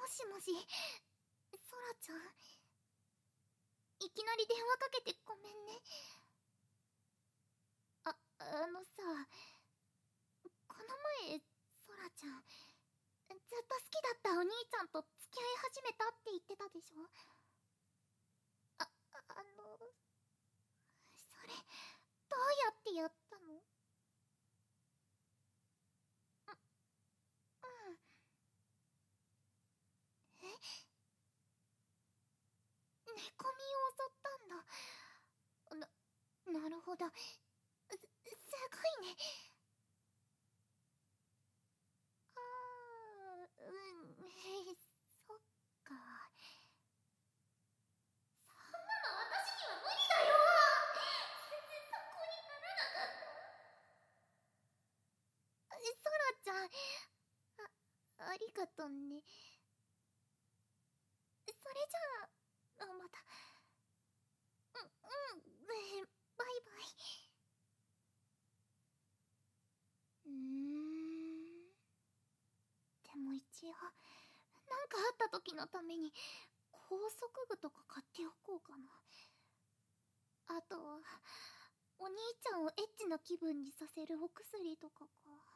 しもし、ソラちゃん。いきなり電話かけてごめんね。さ、この前、ソラちゃん、ずっと好きだったお兄ちゃんと付き合い始めたって言ってたでしょ。それ、どうやってやったの？うん。寝込みを襲ったんだ。なるほど。すごいね。そっか。そんなの私には無理だよ。全然参考にならなかった。ソラちゃん、ありがとね。それじゃあ、また。バイバイ。でも一応、なんかあった時のために、高速具とか買っておこうかな。あとは、お兄ちゃんをエッチな気分にさせるお薬とかか。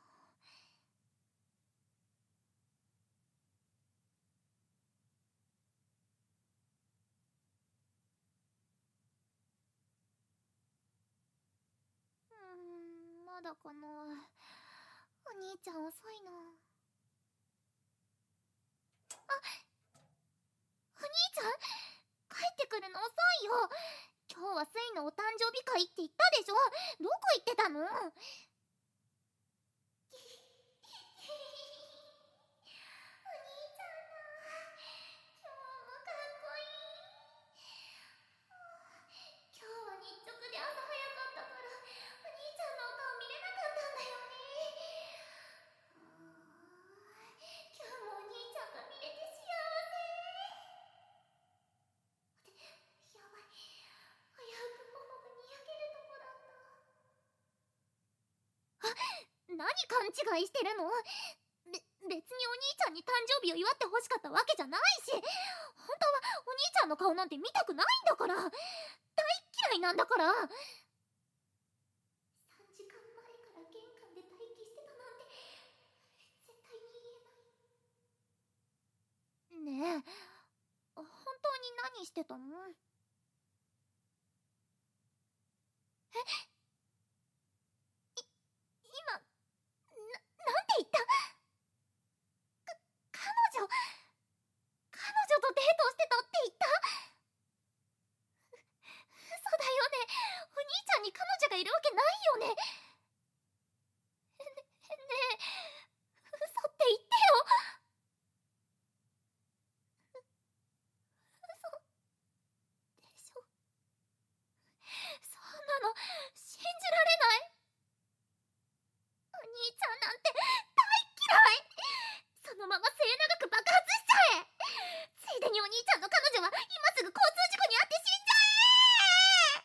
まだかな。お兄ちゃん遅いな。お兄ちゃん帰ってくるの遅いよ。今日はスイのお誕生日会って言ったでしょ。どこ行ってたの？お兄ちゃんだ。今日もかっこいい。今日は日直で朝早かったからお兄ちゃんのお顔見れなかったんだよね。今日もお兄ちゃんが見れて幸せ。やばい、危うくモモがにやけるとこだった。何勘違いしてるの？別にお兄ちゃんに誕生日を祝ってほしかったわけじゃないし、本当はお兄ちゃんの顔なんて見たくないんだから。大嫌いなんだから。3時間前から玄関で待機してたなんて絶対に言えない。ねえ、本当に何してたの？今なんて言った？彼女とデートしてたって言った？嘘だよね。お兄ちゃんに彼女がいるわけないよね。ねえ、嘘って言ってよ。嘘でしょ。そんなの信じられない。お兄ちゃんなんて大嫌い。そのまま末永く爆発しちゃえ。ついでにお兄ちゃんの彼女は今すぐ交通事故に遭って死んじゃえ。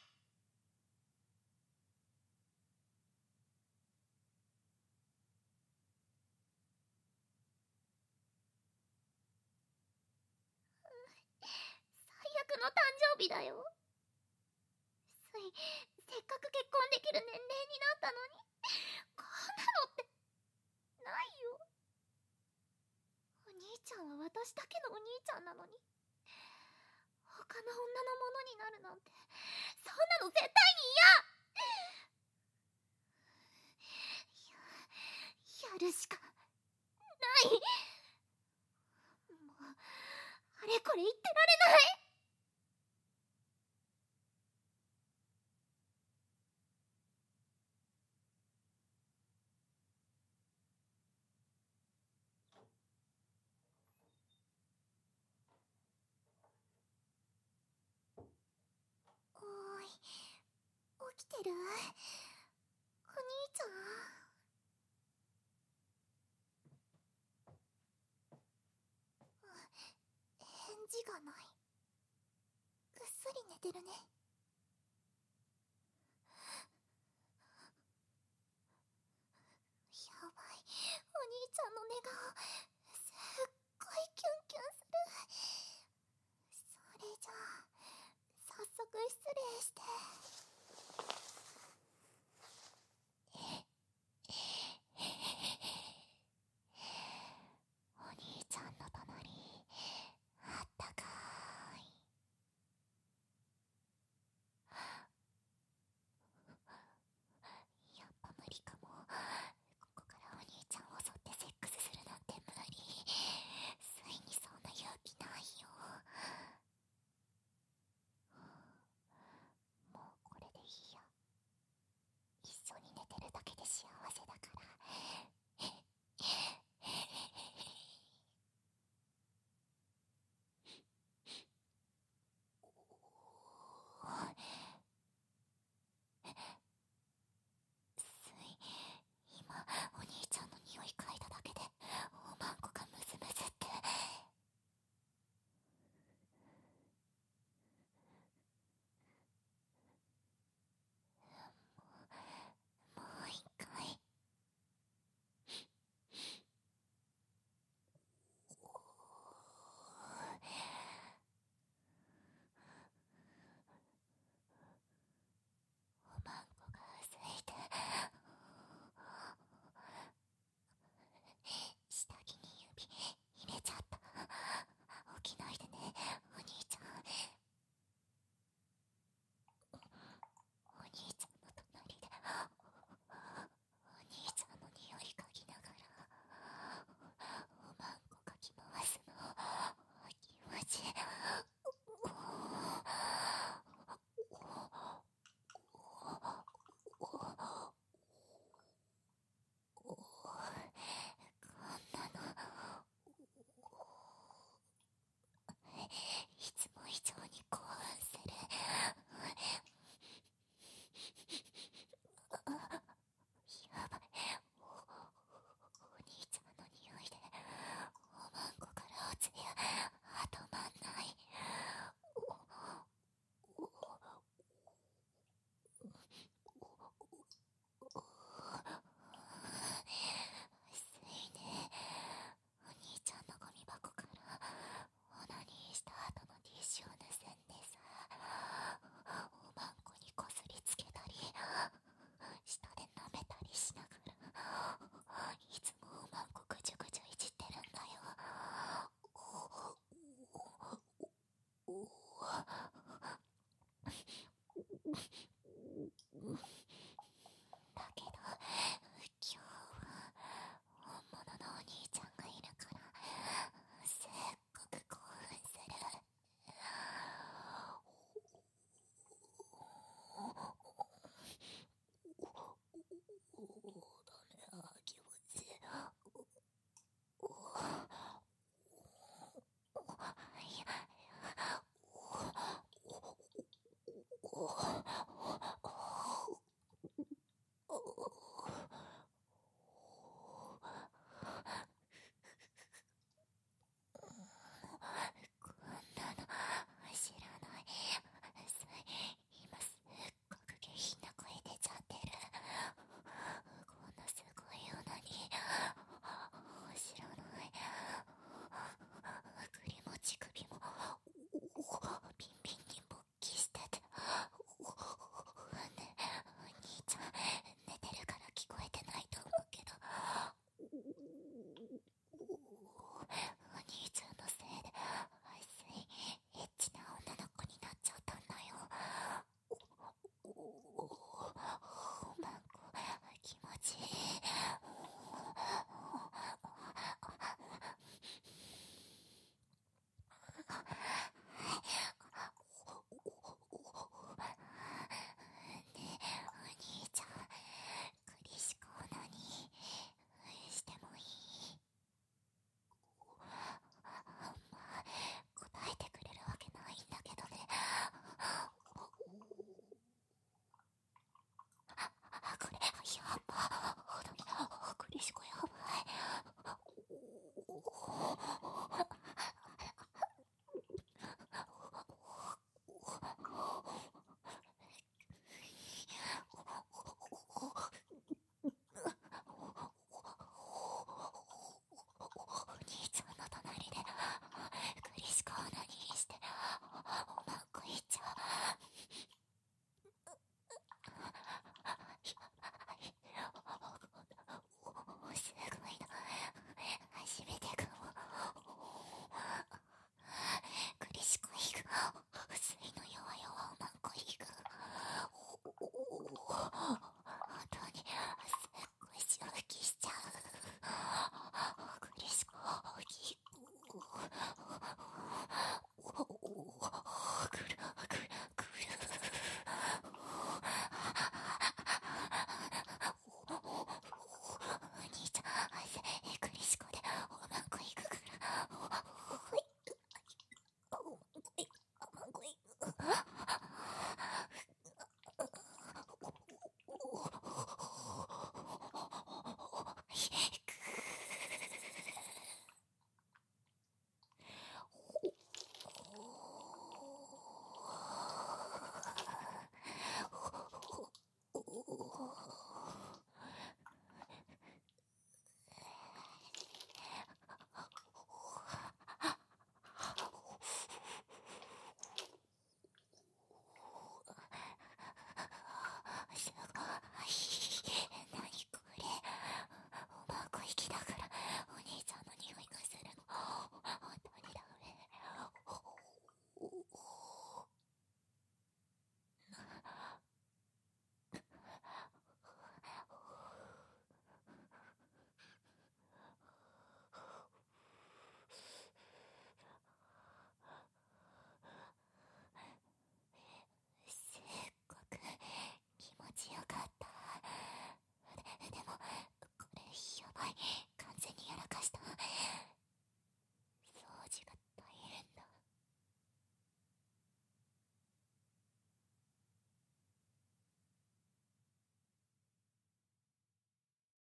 最悪の誕生日だよ。せっかく結婚できる年齢になったのに、こんなのってないよ。お兄ちゃんは私だけのお兄ちゃんなのに、他の女のものになるなんて、そんなの絶対に嫌。やるしかない。もうあれこれ言ってられない。おーい、起きてる？お兄ちゃん？返事がない。ぐっすり寝てるね。やばい、お兄ちゃんの寝顔